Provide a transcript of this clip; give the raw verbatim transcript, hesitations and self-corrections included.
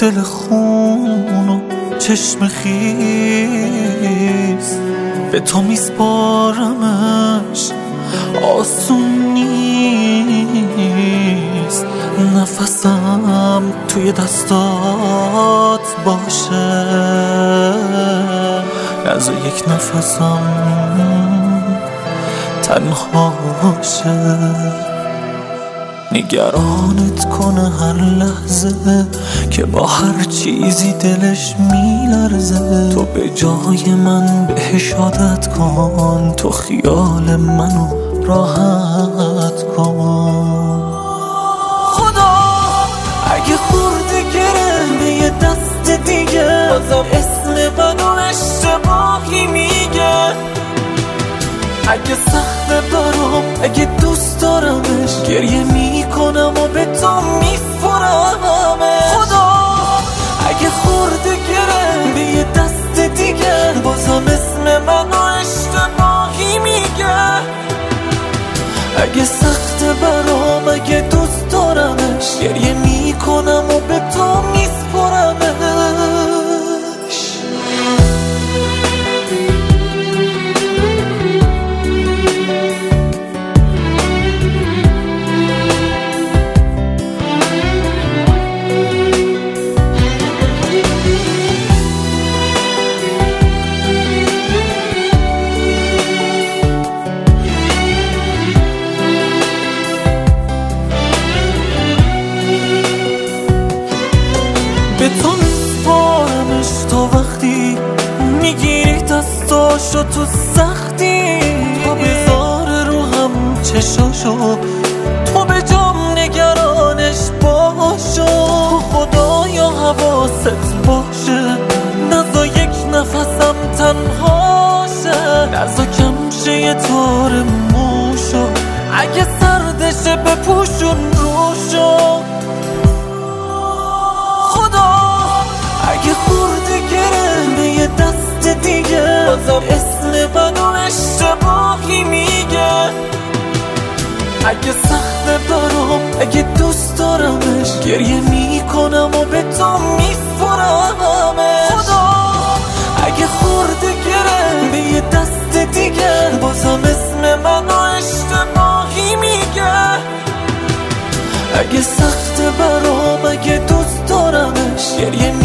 دل خون و چشم خیز به تو میسپارمش، آسون نیست. نفسم توی دستات باشه، از یک نفسم تنها شه. نگرانت کنه هر لحظه که با هر چیزی دلش میلرزه. تو به جای من بهش عادت کن، تو خیال منو راحت کن. خدا اگه خورده گره یه دست دیگه، بازم اسم منو اشتباهی میگه. اگه سخته برام، اگه دوست دارمش، گریه میکنم و به تو میسپرمش. خدا اگه خورده گره به یه دست دیگه، بازم اسم منو اشتباهی میگه. اگه سخته برام، اگه دوست دارمش، گریه میکنم و به تو میسپرمش. به تو میسپارمش تا وقتی میگیری دستاشو تو سختی. تو بذار رو هم چشاشو، تو به جام نگرانش باشو. خدایا حواست باشه، نزا یک نفسم تنها شه. نزا کم شه یه تار موشو، اگه سردشه بپوشون روشو. اگه خورده گره به یه دست دیگه، بازم اسم منو اشتباهی میگه. اگه سخته برام، اگه دوست دارمش، گریه میکنم و به تو میسپرمش. خدا اگه خورده گره به یه دست دیگه، بازم اسم منو اشتباهی میگه. اگه سخته برام، اگه دوست دارمش، گریه